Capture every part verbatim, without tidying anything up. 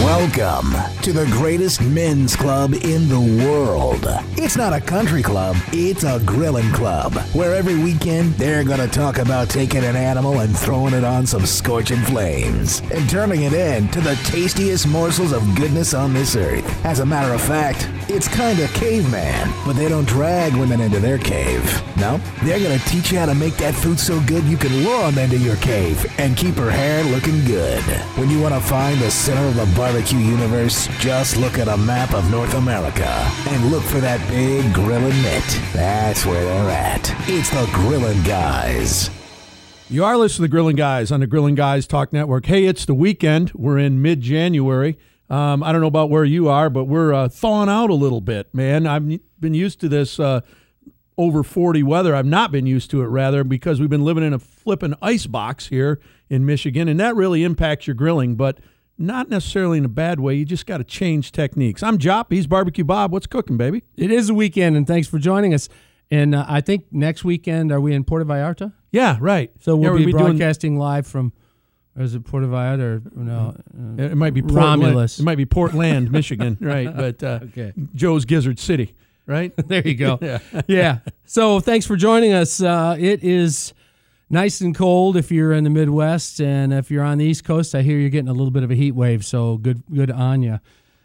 Welcome to the greatest men's club in the world. It's not a country club, it's a grilling club, where every weekend they're going to talk about taking an animal and throwing it on some scorching flames and turning it into the tastiest morsels of goodness on this earth. As a matter of fact, it's kind of caveman, but they don't drag women into their cave. No, they're going to teach you how to make that food so good you can lure them into your cave and keep her hair looking good. When you want to find the center of the barbecue universe, just look at a map of North America and look for that big grilling mitt. That's where they're at. It's the Grilling Guys. You are listening to the Grilling Guys on the Grilling Guys Talk Network. Hey, it's the weekend. We're in mid-January. Um, I don't know about where you are, but we're uh, thawing out a little bit, man. I've been used to this uh, over forty weather. I've not been used to it, rather, because we've been living in a flipping ice box here in Michigan, and that really impacts your grilling, but not necessarily in a bad way. You just got to change techniques. I'm Jop. He's Barbecue Bob. What's cooking, baby? It is a weekend, and thanks for joining us. And uh, I think next weekend, are we in Puerto Vallarta? Yeah, right. So we'll yeah, be we'll be broadcasting doing... live from, or is it Puerto Vallarta or no? Uh, it might be Portland. Romulus. It might be Portland, Michigan, right? But uh, okay. Joe's Gizzard City, right? There you go. yeah. yeah. So thanks for joining us. Uh, it is nice and cold if you're in the Midwest, and if you're on the East Coast, I hear you're getting a little bit of a heat wave. So good, good on you.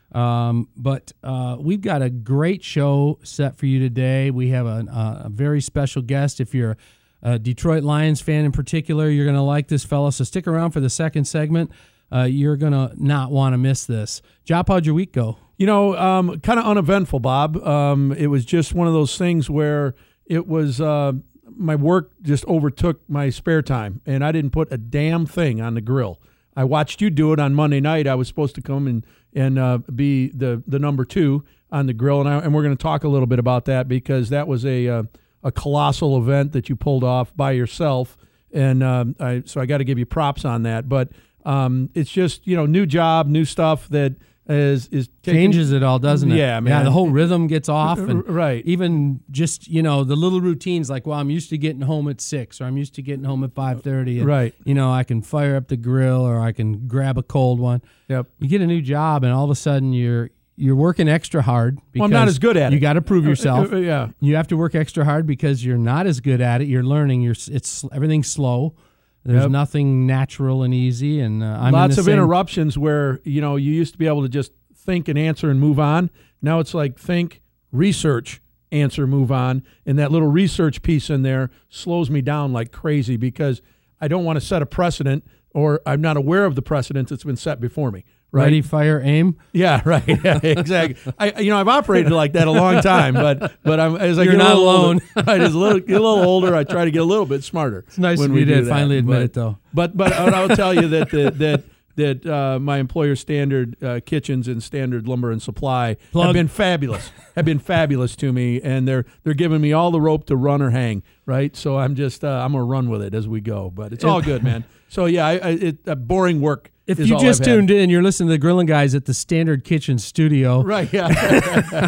Um, but uh, we've got a great show set for you today. We have a, a very special guest. If you're a Detroit Lions fan in particular, you're going to like this fella. So stick around for the second segment. Uh, you're going to not want to miss this. Jop, how'd your week go? You know, um, kind of uneventful, Bob. Um, it was just one of those things where it was uh, my work just overtook my spare time, and I didn't put a damn thing on the grill. I watched you do it on Monday night. I was supposed to come and and uh, be the, the number two on the grill, and I, and we're going to talk a little bit about that because that was a uh, a colossal event that you pulled off by yourself, and um, I, so I got to give you props on that. But um, it's just, you know, new job, new stuff that is is taking, changes it all, doesn't it? Yeah, man. Yeah, the whole rhythm gets off, and right. Even just, you know, the little routines like, well, I'm used to getting home at six, or I'm used to getting home at five thirty, right? You know, I can fire up the grill, or I can grab a cold one. Yep. You get a new job, and all of a sudden you're you're working extra hard. Because well, I'm not as good at you it. You got to prove yourself. Uh, uh, yeah. You have to work extra hard because you're not as good at it. You're learning. You're it's everything's slow. There's yep. nothing natural and easy, and uh, I'm lots in the of same... interruptions where, you know, you used to be able to just think and answer and move on. Now it's like think, research, answer, move on, and that little research piece in there slows me down like crazy because I don't want to set a precedent, or I'm not aware of the precedent that's been set before me. Right? Ready, fire, aim. Yeah, right. Yeah, exactly. I, you know, I've operated like that a long time, but but I'm as I You're get not a little alone. Older, right, as a little get a little older, I try to get a little bit smarter. It's nice when of we you do to that. finally admit but, it, though. But but I will tell you that the, that that uh, my employer, Standard uh, Kitchens and Standard Lumber and Supply, Plug. have been fabulous. have been fabulous to me, and they're they're giving me all the rope to run or hang. Right, so I'm just uh, I'm gonna run with it as we go. But it's all good, man. So yeah, I, I, it uh, boring work. If you just tuned in, you're listening to the Grilling Guys at the Standard Kitchen Studio. Right, yeah.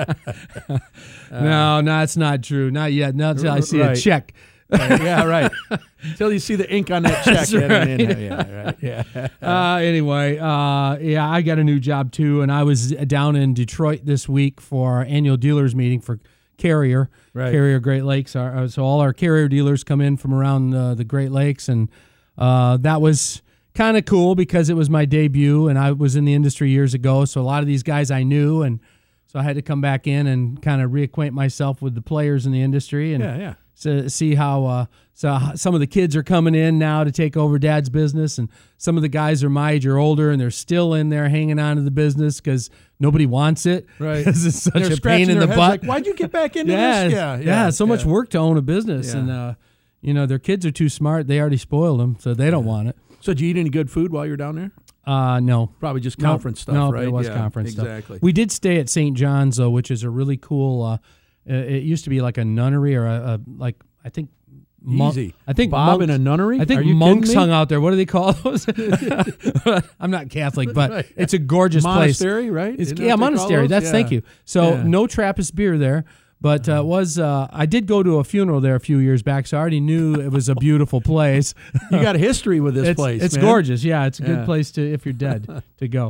no, no, it's not true. Not yet. Not until I see right. a check. Right, yeah, right. Until you see the ink on that check. That's right. In, in, yeah, right. Yeah. Uh, anyway, uh, yeah, I got a new job too, and I was down in Detroit this week for our annual dealers meeting for Carrier. Right. Carrier Great Lakes. Our, so all our Carrier dealers come in from around uh, the Great Lakes, and uh, that was kind of cool because it was my debut, and I was in the industry years ago, so a lot of these guys I knew, and so I had to come back in and kind of reacquaint myself with the players in the industry, and yeah, yeah. to see how uh, so some of the kids are coming in now to take over Dad's business, and some of the guys are my age or older, and they're still in there hanging on to the business because nobody wants it. Right, because it's such they're a pain in the butt. Like, why'd you get back into yeah, this? Yeah, yeah, yeah. So yeah. much work to own a business, yeah. and uh, you know their kids are too smart. They already spoiled them, so they don't want it. So did you eat any good food while you were down there? Uh, no. Probably just conference no, stuff, no, right? it was yeah, conference exactly. stuff. We did stay at Saint John's, though, which is a really cool, uh, it used to be like a nunnery or a, a like, I think, monk, Easy. I think Bob monks, in a nunnery? I think Are you monks hung me? out there. What do they call those? I'm not Catholic, but right. it's a gorgeous monastery, place. right? It's, Isn't yeah, that what they call monastery. those? That's yeah. thank you. So yeah. no Trappist beer there. But uh, was uh, I did go to a funeral there a few years back, so I already knew it was a beautiful place. You got a history with this it's, place. It's man. gorgeous. Yeah, it's a yeah. good place to if you're dead to go.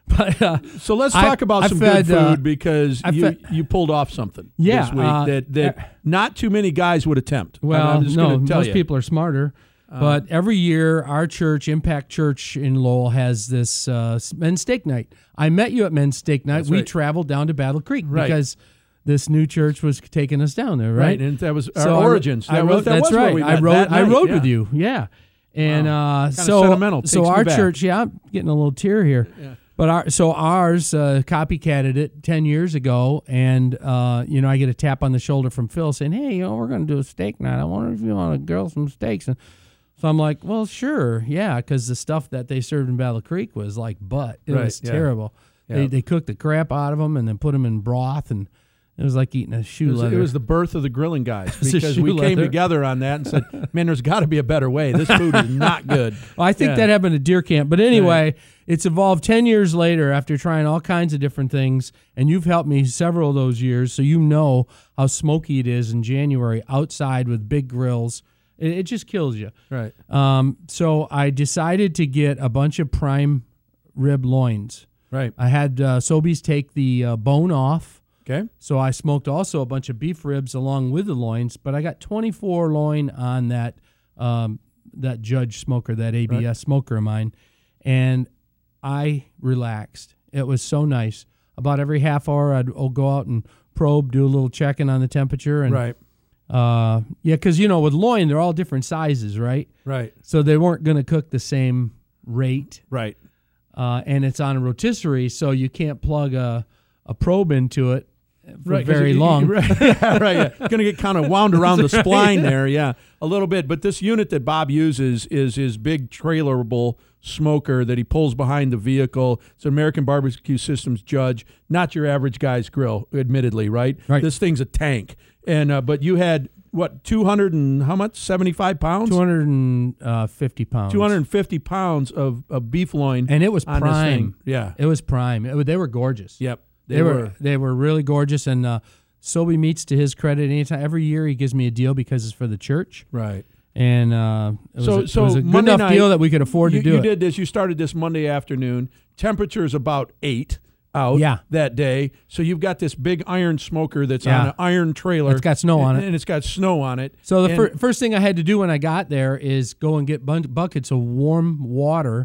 But uh, So let's I- talk about I some fed, good food uh, because I you, fed- you pulled off something Yeah, this week uh, that, that uh, not too many guys would attempt. I'm- Well, I'm just no, gonna tell most you. people are smarter. But every year, our church, Impact Church in Lowell, has this uh, men's steak night. I met you at men's steak night. That's we right. traveled down to Battle Creek Right. because this new church was taking us down there, right? Right, and that was our So I- origins. I That rode, was, that that's was where right. we I met rode. that I night, rode yeah. with you. Yeah, and Wow. uh, Kinda so sentimental. so Takes me our back. church. Yeah, I'm getting a little tear here. Yeah. But our so ours uh, copycatted it ten years ago, and uh, you know I get a tap on the shoulder from Phil saying, "Hey, you know we're going to do a steak night. I wonder if you want to grill some steaks." And so I'm like, "Well, sure, yeah," because the stuff that they served in Battle Creek was like butt. It Right, was yeah. terrible. Yeah. They they cooked the crap out of them and then put them in broth, and it was like eating a shoe It was, leather. it was the birth of the grilling guys was a because shoe we came leather. together on that and said, man, there's got to be a better way. This food is not good. Well, I think Yeah. that happened at Deer Camp. But anyway, it's evolved ten years later after trying all kinds of different things. And you've helped me several of those years. So you know how smoky it is in January outside with big grills. It, it just kills you. Right. Um, so I decided to get a bunch of prime rib loins. Right. I had uh, Sobeys take the uh, bone off. Okay. So I smoked also a bunch of beef ribs along with the loins, but I got twenty-four loin on that um, that Judge smoker, that A B S Right. smoker of mine, and I relaxed. It was so nice. About every half hour, I'd I'll go out and probe, do a little checking on the temperature, and Right. uh, yeah, because you know with loin they're all different sizes, right? Right. So they weren't going to cook the same rate, Right. uh, and it's on a rotisserie, so you can't plug a a probe into it for Right, 'cause very you- you- long. Right, yeah, right. Yeah. Going to get kind of wound around the spline there, yeah, a little bit. But this unit that Bob uses is his big trailerable smoker that he pulls behind the vehicle. It's an American Barbecue Systems Judge, not your average guy's grill, admittedly, right? Right. This thing's a tank. And uh, but you had what two hundred and how much? seventy-five pounds. two hundred fifty pounds. two hundred fifty pounds of, of beef loin, And it was on this thing. prime. Yeah. It was prime. It, wa- they were gorgeous. Yep. They, were. They were really gorgeous. And uh, Sobe Meats, to his credit, anytime every year he gives me a deal because it's for the church. right. And uh, it was, So- a, so it was a good Monday enough night, deal that we could afford you, to do you it. did this. You started this Monday afternoon. Temperature's about eight out Yeah. that day. So you've got this big iron smoker that's Yeah. on an iron trailer. It's got snow on and, it. And it's got snow on it. So the And- fir- first thing I had to do when I got there is go and get bun- buckets of warm water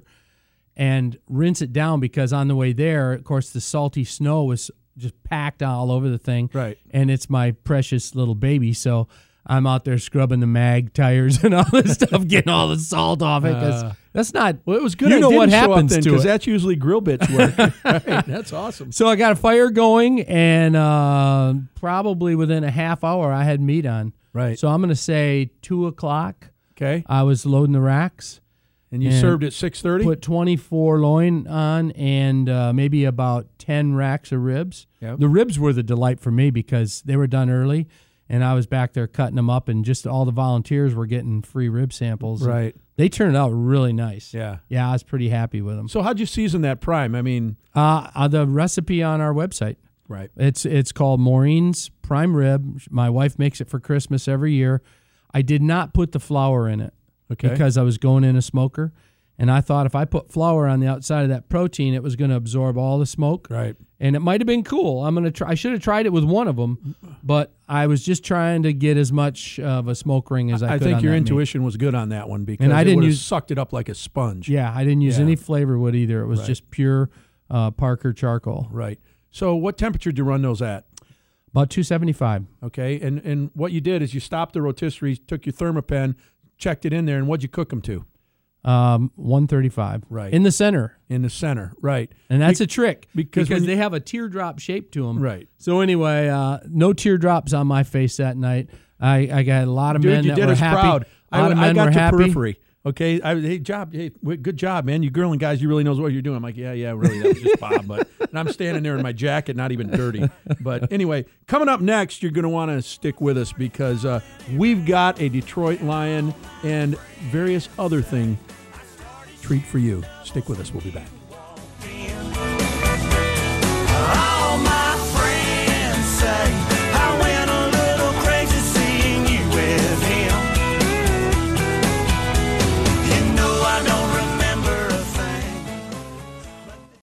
and rinse it down because on the way there, of course, the salty snow was just packed all over the thing. Right. And it's my precious little baby, so I'm out there scrubbing the mag tires and all this stuff, getting all the salt off it because Uh, that's not. Well, it was good. You I know didn't what show up happens then, to because it. that's usually grill bits work. Right. That's awesome. So I got a fire going, and uh, probably within a half hour, I had meat on. Right. So I'm going to say two o'clock. Okay. I was loading the racks. And you and served at six thirty. Put twenty-four loin on and uh, maybe about ten racks of ribs. Yep. The ribs were the delight for me because they were done early, and I was back there cutting them up, and just all the volunteers were getting free rib samples. Right. They turned out really nice. Yeah. Yeah, I was pretty happy with them. So how'd you season that prime? I mean, Uh, uh, the recipe on our website. right. It's it's called Maureen's Prime Rib. My wife makes it for Christmas every year. I did not put the flour in it. Okay. Because I was going in a smoker, and I thought if I put flour on the outside of that protein, it was going to absorb all the smoke. Right. And it might have been cool. I'm gonna try. I should have tried it with one of them, but I was just trying to get as much of a smoke ring as I, I could. think on your that meat. intuition was good on that one because And I it didn't would've use- sucked it up like a sponge. Yeah, I didn't use Yeah. any flavor wood either. It was Right. just pure uh, Parker charcoal. Right. So what temperature did you run those at? About two seventy-five. Okay. And and what you did is you stopped the rotisserie, took your Thermopen, checked it in there, and what'd you cook them to? Um, one thirty-five. Right. In the center. In the center. Right. And that's a trick because because when you- they have a teardrop shape to them. Right. So anyway, uh, no teardrops on my face that night. I, I got a lot of Dude, men you that did were us happy. proud. A lot I, of I men got were to happy. periphery. Okay. I, hey, job. Hey, w- good job, man. You grilling guys, you really knows what you're doing. I'm like, yeah, yeah, really. That was just Bob. But and I'm standing there in my jacket, not even dirty. But anyway, coming up next, you're going to want to stick with us because uh, we've got a Detroit Lion and various other thing treat for you. Stick with us. We'll be back.